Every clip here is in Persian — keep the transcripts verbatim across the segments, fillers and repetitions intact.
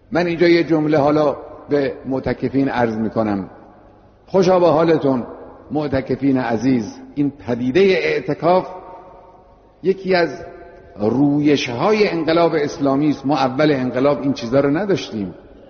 من اینجا یه جمله حالا به معتکفین عرض میکنم. خوشا به حالتون معتکفین عزیز. این پدیده اعتکاف یکی از رویش‌های انقلاب اسلامی است. ما اول انقلاب این چیزا رو نداشتیم.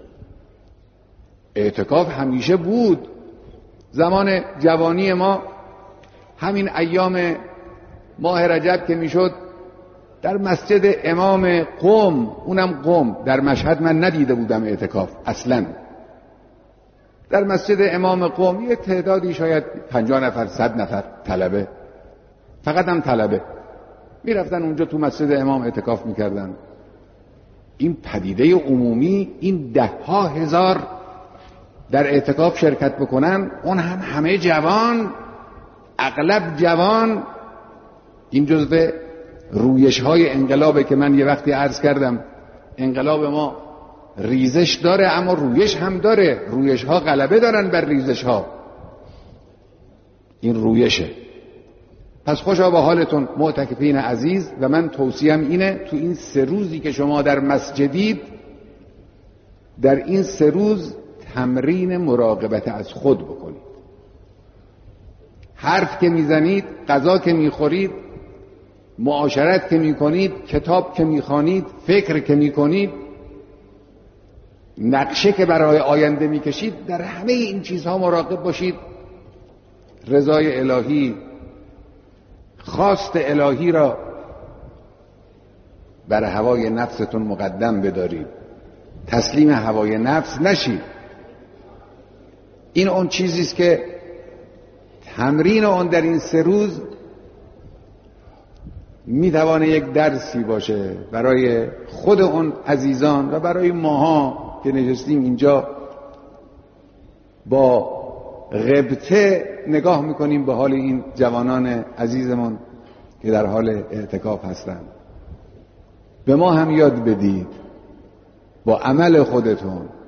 اعتکاف همیشه بود. زمان جوانی ما همین ایام ماه رجب که میشد در مسجد امام قم، اونم قم، در مشهد من ندیده بودم اعتکاف اصلا. در مسجد امام قم یه تعدادی شاید پنجاه نفر صد نفر طلبه، فقط هم طلبه میرفتن اونجا تو مسجد امام اعتکاف میکردن. این پدیده عمومی، این ده ها هزار در اعتکاف شرکت بکنن، اون هم همه جوان، اغلب جوان، این جزء رویش های انقلابه که من یه وقتی عرض کردم انقلاب ما ریزش داره اما رویش هم داره. رویش ها غلبه دارن بر ریزش ها. این رویشه. پس خوشا به حالتون معتکفین عزیز. و من توصیم اینه تو این سه روزی که شما در مسجدید، در این سه روز تمرین مراقبت از خود بکنید. حرف که میزنید، غذا که میخورید، معاشرت که میکنید، کتاب که میخوانید، فکر که میکنید، نقشه که برای آینده میکشید، در همه این چیزها مراقب باشید. رضای الهی، خواست الهی را بر هوای نفستون مقدم بدارید. تسلیم هوای نفس نشید. این اون چیزی است که تمرین اون در این سه روز میتوانه یک درسی باشه برای خود اون عزیزان و برای ماها که نشستیم اینجا با غبطه نگاه میکنیم به حال این جوانان عزیزمون که در حال اعتکاف هستند. به ما هم یاد بدید با عمل خودتون